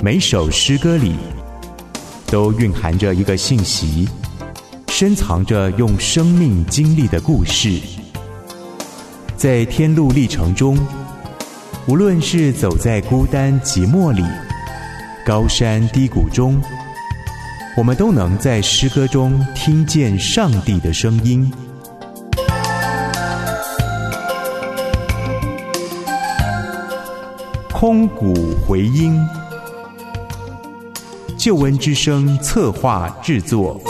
每首诗歌里都蕴含着一个信息，深藏着用生命经历的故事。在天路历程中，无论是走在孤单寂寞里，高山低谷中，我们都能在诗歌中听见上帝的声音。空谷回音，救恩之声策划制作。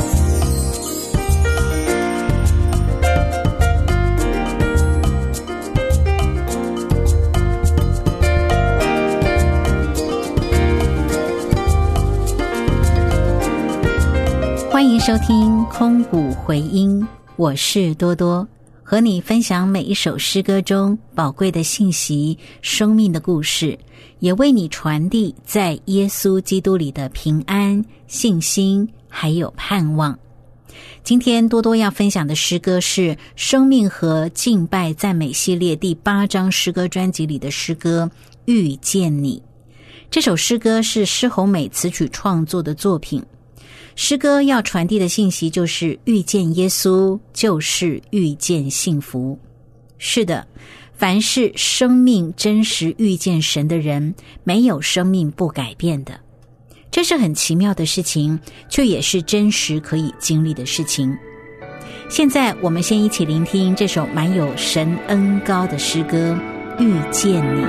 欢迎收听空谷回音，我是多多，和你分享每一首诗歌中宝贵的信息、生命的故事，也为你传递在耶稣基督里的平安、信心还有盼望。今天多多要分享的诗歌是生命和敬拜赞美系列第8张诗歌专辑里的诗歌《遇见你》。这首诗歌是施宏美词曲创作的作品。诗歌要传递的信息就是遇见耶稣就是遇见幸福。是的，凡是生命真实遇见神的人，没有生命不改变的。这是很奇妙的事情，却也是真实可以经历的事情。现在我们先一起聆听这首满有神恩膏的诗歌《遇见你》。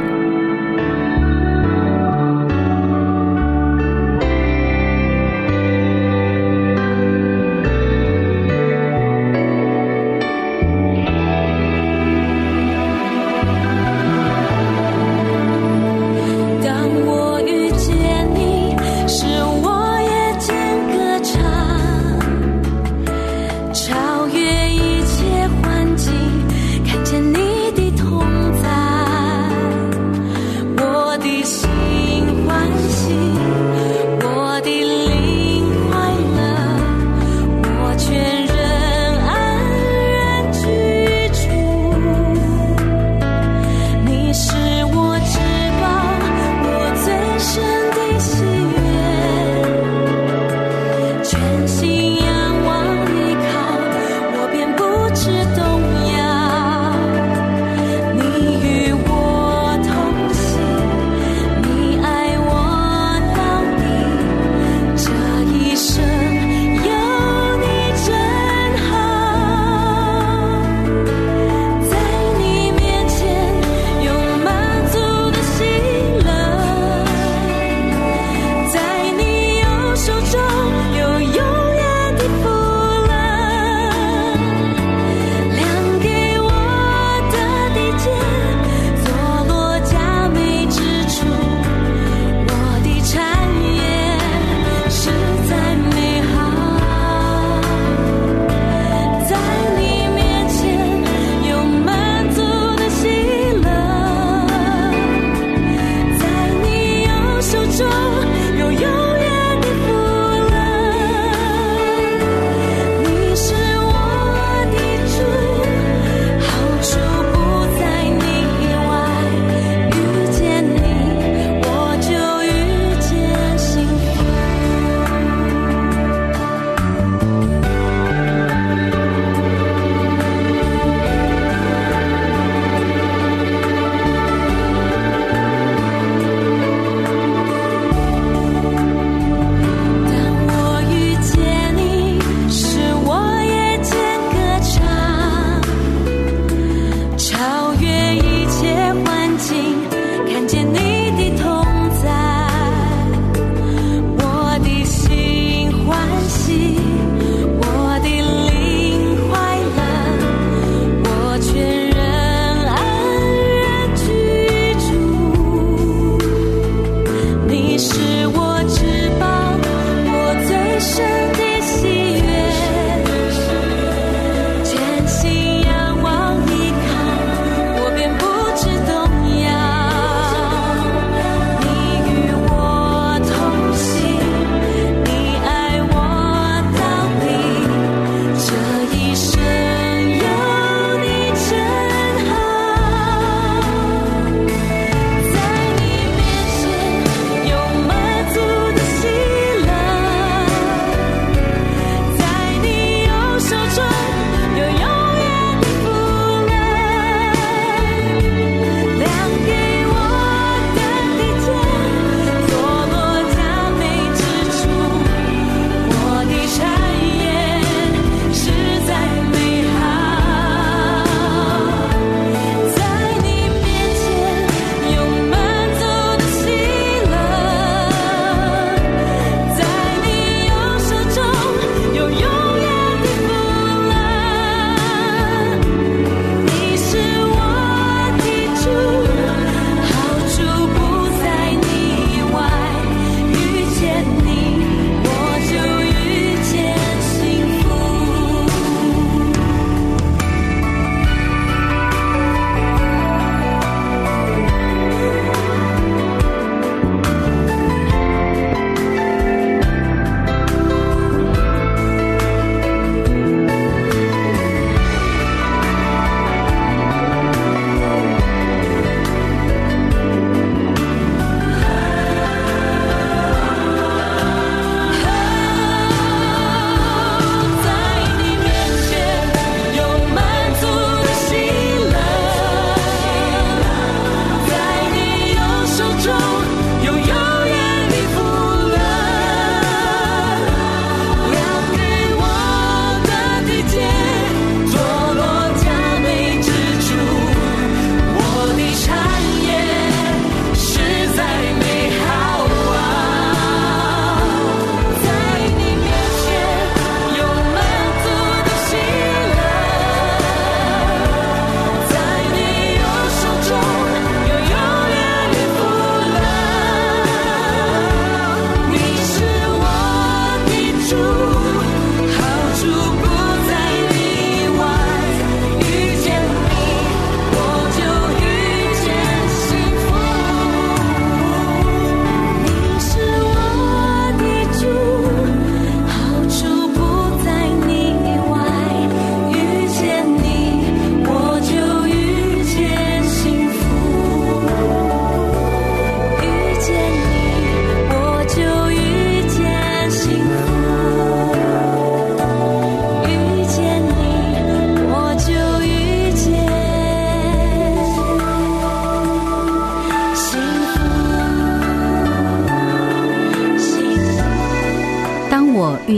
超越一切环境，看见你的同在。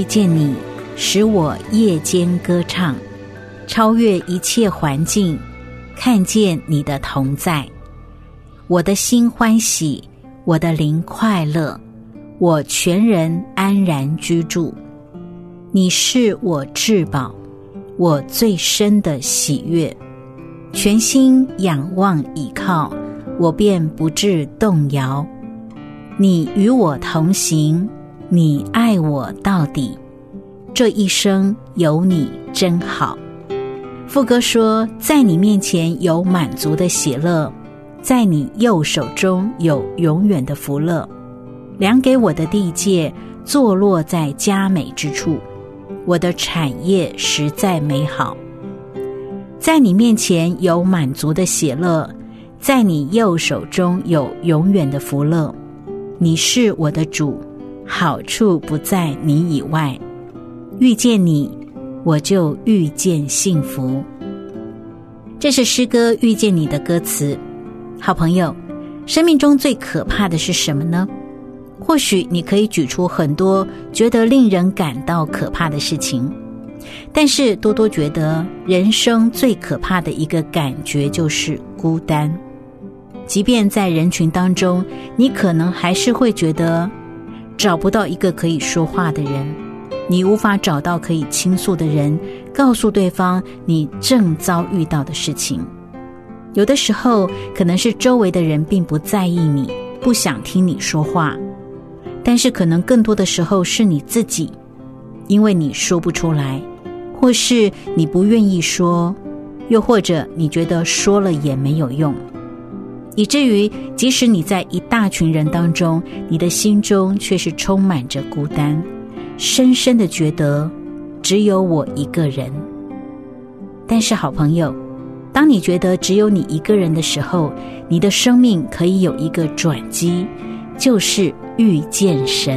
见你，使我夜间歌唱，超越一切环境，看见你的同在。我的心欢喜，我的灵快乐，我全人安然居住。你是我至宝，我最深的喜悦。全心仰望倚靠，我便不致动摇。你与我同行，你爱我到底，这一生有你真好。副歌说，在你面前有满足的喜乐，在你右手中有永远的福乐。量给我的地界坐落在佳美之处，我的产业实在美好。在你面前有满足的喜乐，在你右手中有永远的福乐。你是我的主，好处不在你以外。遇见你，我就遇见幸福。这是诗歌《遇见你》的歌词。好朋友，生命中最可怕的是什么呢？或许你可以举出很多觉得令人感到可怕的事情，但是多多觉得人生最可怕的一个感觉就是孤单。即便在人群当中，你可能还是会觉得找不到一个可以说话的人，你无法找到可以倾诉的人，告诉对方你正遭遇到的事情。有的时候可能是周围的人并不在意你，不想听你说话，但是可能更多的时候是你自己，因为你说不出来，或是你不愿意说，又或者你觉得说了也没有用，以至于即使你在一大群人当中，你的心中却是充满着孤单，深深的觉得只有我一个人。但是好朋友，当你觉得只有你一个人的时候，你的生命可以有一个转机，就是遇见神。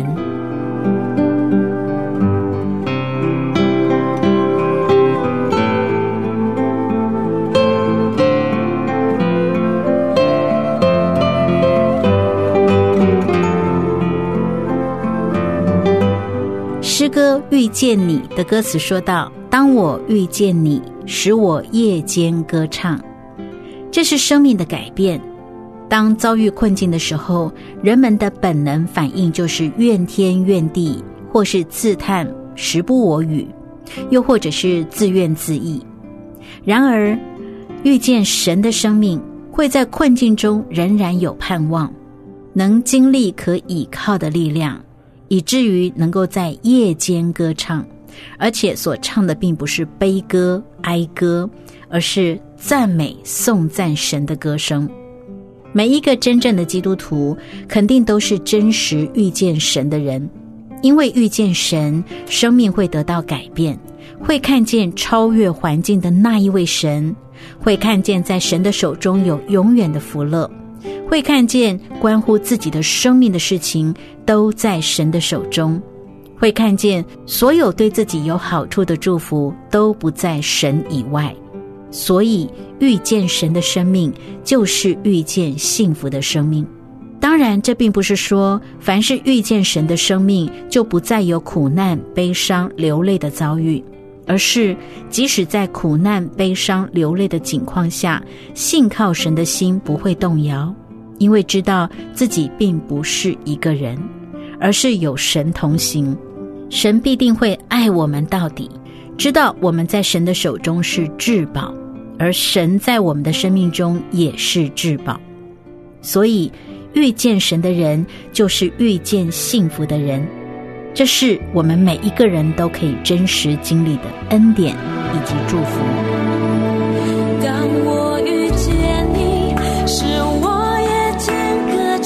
诗歌《遇见你》的歌词说道，当我遇见你，使我夜间歌唱。这是生命的改变。当遭遇困境的时候，人们的本能反应就是怨天怨地，或是自叹时不我与，又或者是自怨自艾。然而遇见神的生命会在困境中仍然有盼望，能经历可倚靠的力量，以至于能够在夜间歌唱，而且所唱的并不是悲歌哀歌，而是赞美颂赞神的歌声。每一个真正的基督徒肯定都是真实遇见神的人，因为遇见神，生命会得到改变，会看见超越环境的那一位神，会看见在神的手中有永远的福乐，会看见关乎自己的生命的事情都在神的手中，会看见所有对自己有好处的祝福都不在神以外。所以遇见神的生命就是遇见幸福的生命。当然这并不是说凡是遇见神的生命就不再有苦难悲伤流泪的遭遇，而是即使在苦难悲伤流泪的境况下，信靠神的心不会动摇，因为知道自己并不是一个人，而是有神同行，神必定会爱我们到底，知道我们在神的手中是至宝，而神在我们的生命中也是至宝。所以遇见神的人就是遇见幸福的人，这是我们每一个人都可以真实经历的恩典以及祝福。 当我遇见你，使我夜间歌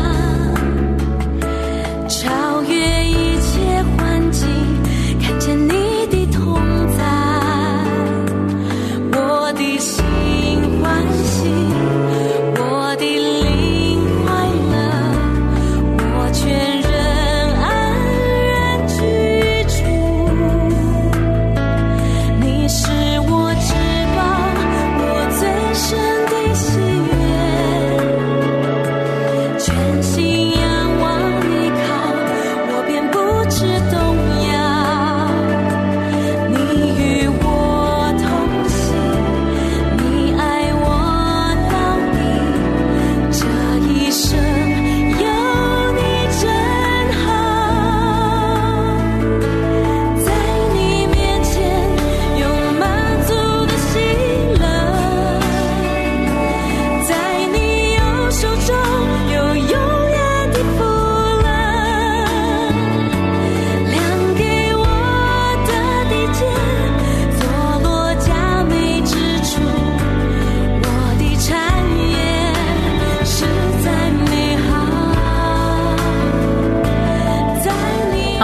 唱，超越一切环境，看见你的同在，我的心欢喜，我的灵快乐，我全人安然居住。你是我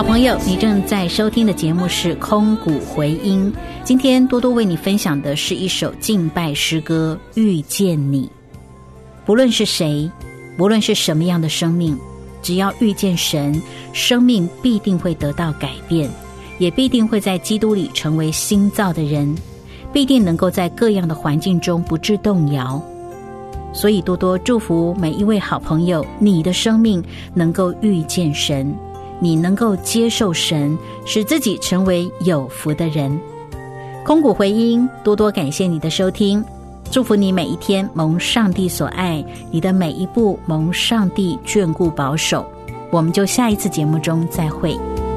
朋友，你正在收听的节目是空谷回音。今天多多为你分享的是一首敬拜诗歌《遇见你》。不论是谁，无论是什么样的生命，只要遇见神，生命必定会得到改变，也必定会在基督里成为新造的人，必定能够在各样的环境中不致动摇。所以多多祝福每一位好朋友，你的生命能够遇见神，你能够接受神，使自己成为有福的人。空谷回音，多多感谢你的收听，祝福你每一天蒙上帝所爱，你的每一步蒙上帝眷顾保守。我们就下一次节目中再会。